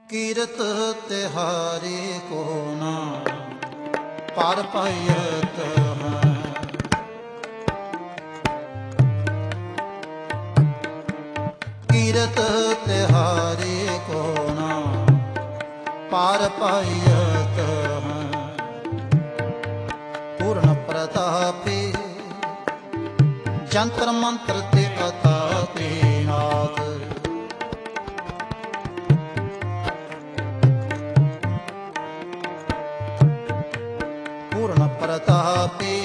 ਕੀਰਤ ਤਿਹਾਰੀ ਕੋ ਨਾ ਪਰ ਭਇਤ ਹੈ। ਕੀਰਤ ਤਿਹਾਰੀ ਕੋ ਨਾ ਪਰ ਭਇਤ ਹੈ। ਪੂਰਨ ਪ੍ਰਤਾਪੀ ਜੰਤਰ ਮੰਤਰ ਤੇ ਅਤਾਪੀ ਨਾਥ। ਪੂਰਨ ਪ੍ਰਤਾਪੀ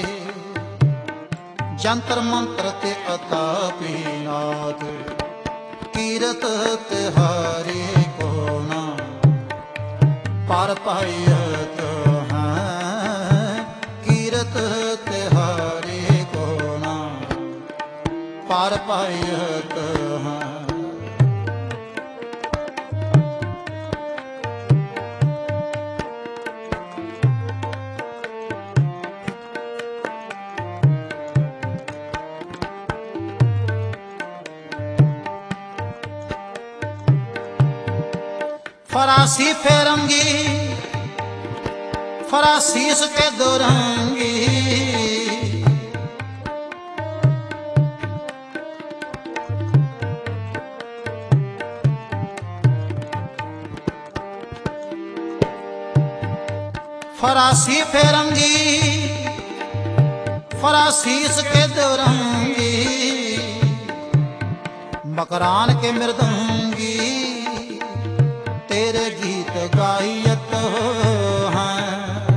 ਜੰਤਰ ਮੰਤਰ ਤੇ ਅਤਾਪੀ ਨਾਥ। ਕੀਰਤ ਤਿਹਾਰੀ ਕੋ ਨਾ ਪਰ ਭਇਤ ਹੈ। ਕੀਰਤ ਤਿਹਾਰੀ ਕੋ ਨਾ ਪਰ ਭਇਤ ਹੈ। फरासी फेरंगी फरासीस के दुरंगी। फरासी फेरंगी फरासीस के दुरंगी। मकरान के मृदंगी तेरे गीत गायत हैं।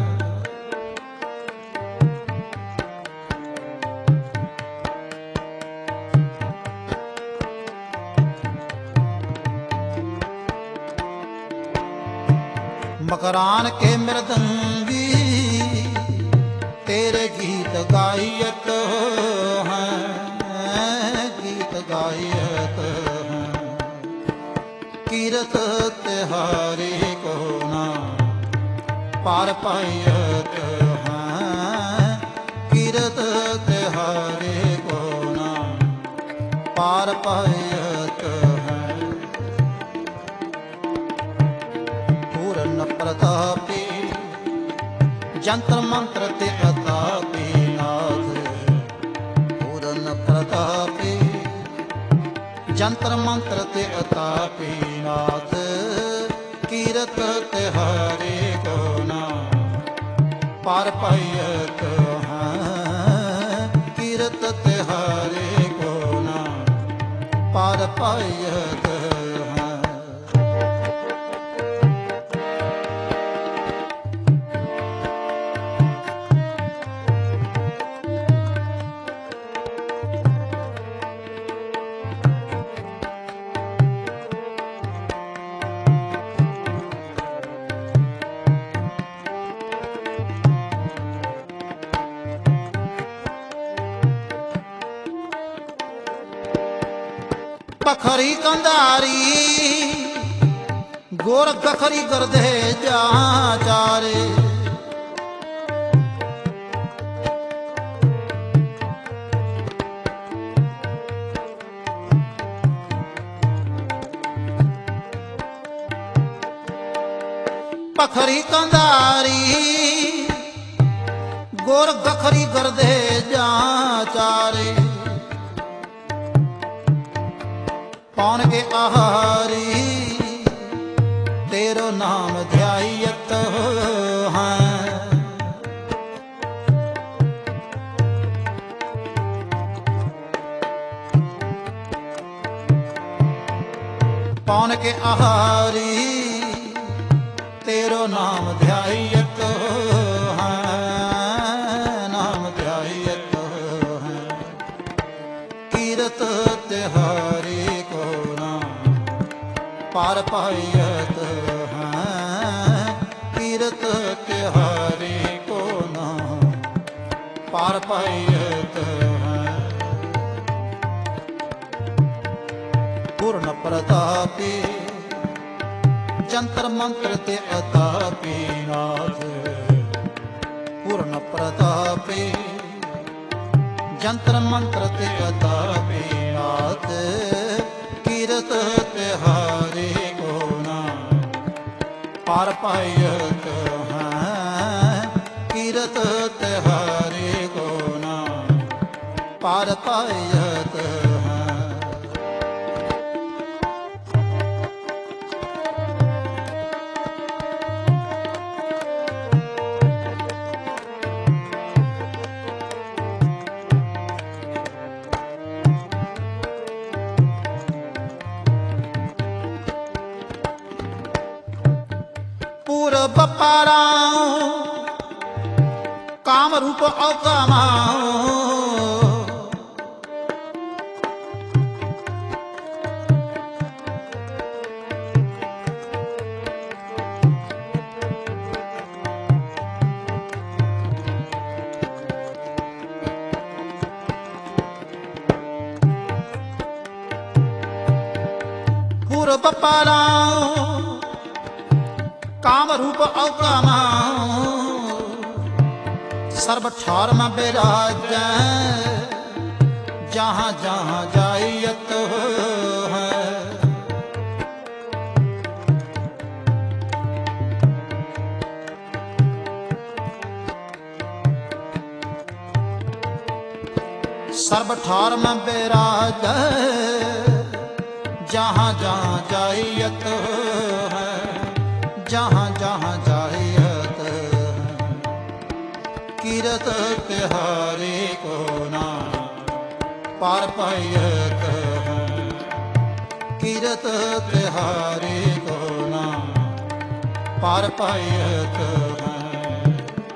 मकरान के मृदंगी तेरे गीत गायत हैं। गीत गायत हैं। कीरत तिहारी को ना पर भयत है। कीरत तिहारी को ना पर भयत है। पूर्ण प्रतापी जंतर मंत्र ते अतापी नाथ। पूर्ण प्रतापी जंतर मंत्र ते अतापी नाथ। कीरत तिहारी को ना पर भयत है। कीरत तिहारी को ना पर भयत है। पखरी कंधारी गोर गखरी गर्दे जा चारे। पखरी कंधारी गोर गखरी गर्दे जा चारे। पौन के आहारी तेरो नाम ध्यायत है। पौन के आहारी तेरो नाम ध्यायत है। नाम ध्यायत है। कीरत तिहारी पर भयत है। कीरत तिहारी को ना पर भयत है। पूर्ण प्रतापी जंतर मंत्र ते अतापी नाथ। पूर्ण प्रतापी जंतर मंत्र ते अतापी नाथ। कीरत तिहारी को ना पार पायत हैं कीरत तिहारी को नाम पार पायत हैं। पूरब पाराऊं काम रूप अकामाऊं पूरब पाराऊं काम रूप अकामाऊं सर्व ठार में विराज जहाँ जहाँ जाइयत है। सर्व ठार में विराज जहाँ जहाँ जाइयत है। जहाँ जहाँ जाइयत कीरत तिहारी को नाम पार पायत हैं। कीरत तिहारी को नाम पार पायत हैं।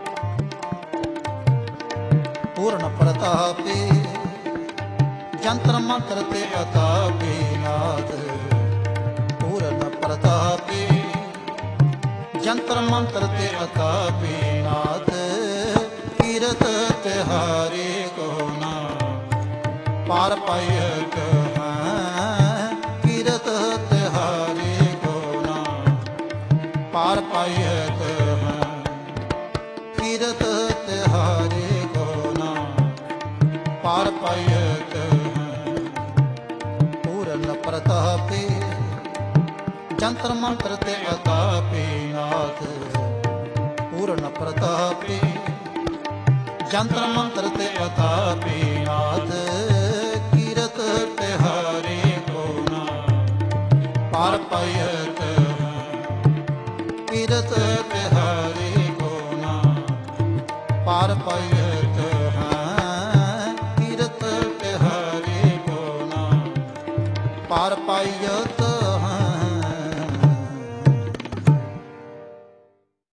पूर्ण प्रतापी यंत्र मंत्र ते अतापी नाथ पूर्ण प्रतापी यंत्र मंत्र ते अतापी नाथ कीरत तिहारी को नाम पार पायत हैं। कीरत तिहारी को नाम पार पायत हैं। कीरत तिहारी को नाम पार पायत हैं। पूर्ण प्रतापी यंत्र मंत्र ते अतापी नाथ पूर्ण प्रतापी यंत्र मंत्र ते अतापी नाथ कीरत तिहारी को नाम पार पायत हैं। कीरत